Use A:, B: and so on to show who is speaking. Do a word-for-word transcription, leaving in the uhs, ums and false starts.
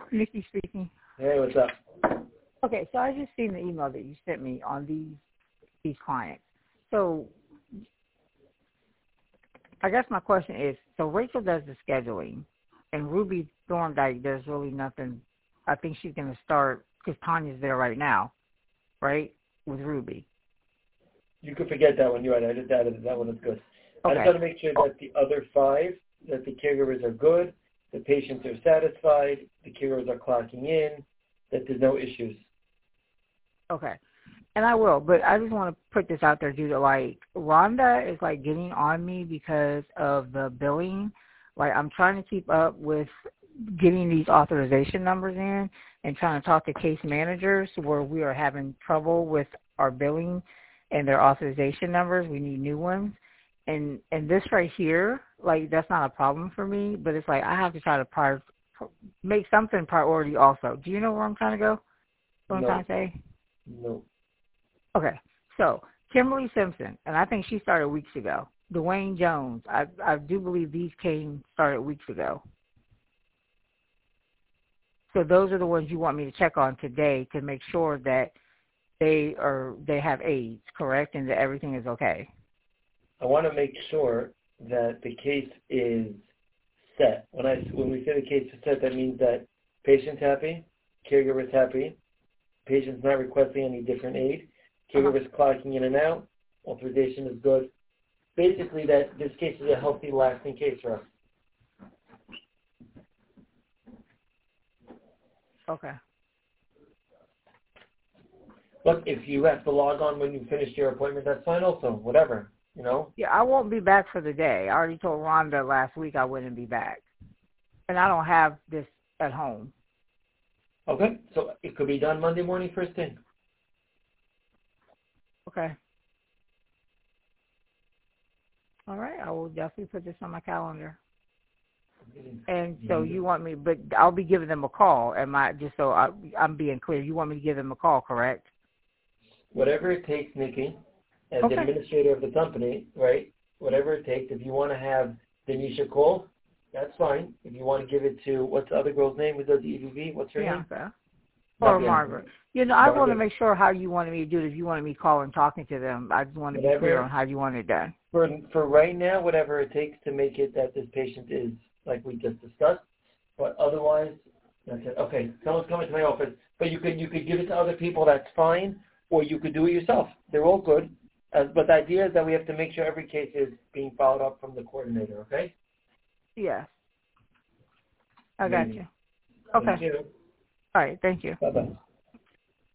A: Nikki speaking.
B: Hey, what's up?
A: Okay, so I just seen the email that you sent me on these these clients. So I guess my question is, so Rachel does the scheduling, and Ruby Thorndike, there's really nothing. I think she's going to start, because Tanya's there right now, right, with Ruby.
B: You could forget that one. You're right. I just added it. That one is good.
A: Okay.
B: I just want to make sure that the other five, that the caregivers are good, the patients are satisfied, the caregivers are clocking in, that there's no issues.
A: Okay. And I will, but I just want to put this out there due to, like, Rhonda is, like, getting on me because of the billing. Like, I'm trying to keep up with getting these authorization numbers in and trying to talk to case managers where we are having trouble with our billing and their authorization numbers. We need new ones. And and this right here, like, that's not a problem for me, but it's like I have to try to prior, make something priority also. Do you know where I'm trying to go? What
B: No.
A: I'm trying to say?
B: No.
A: Okay, so Kimberly Simpson, and I think she started weeks ago. Dwayne Jones, I I do believe these came started weeks ago. So those are the ones you want me to check on today to make sure that they are they have AIDS, correct, and that everything is okay.
B: I want to make sure that the case is set. When I when we say the case is set, that means that patient's happy, caregiver's happy, patient's not requesting any different aid. Caregivers uh-huh. clocking in and out. Authorization is good. Basically, that this case is a healthy, lasting case for us.
A: Okay.
B: Look, if you have to log on when you finish your appointment, that's fine also. Whatever, you know?
A: Yeah, I won't be back for the day. I already told Rhonda last week I wouldn't be back. And I don't have this at home.
B: Okay, so it could be done Monday morning first thing.
A: Okay. All right, I will definitely put this on my calendar. And so you want me, but I'll be giving them a call. Am I, just so I, I'm being clear, you want me to give them a call, correct?
B: Whatever it takes, Nikki, as
A: Okay.
B: the administrator of the company, right? Whatever it takes. If you want to have Denisha call, that's fine. If you want to give it to, what's the other girl's name who does the E V V? What's her
A: Bianca.
B: name?
A: Or
B: Bianca.
A: Margaret. You know, I
B: Margaret.
A: want to make sure how you wanted me to do it. If you wanted me calling, talking to them, I just want to
B: Whatever,
A: be clear on how you want it done.
B: For, for right now, whatever it takes to make it that this patient is like we just discussed. But otherwise, that's it. Okay, someone's coming to my office. But you could you could give it to other people, that's fine. Or you could do it yourself. They're all good. Uh, but the idea is that we have to make sure every case is being followed up from the coordinator, okay?
A: Yes. I got
B: Maybe.
A: you. Okay.
B: Thank you.
A: All right, thank you.
B: Bye-bye.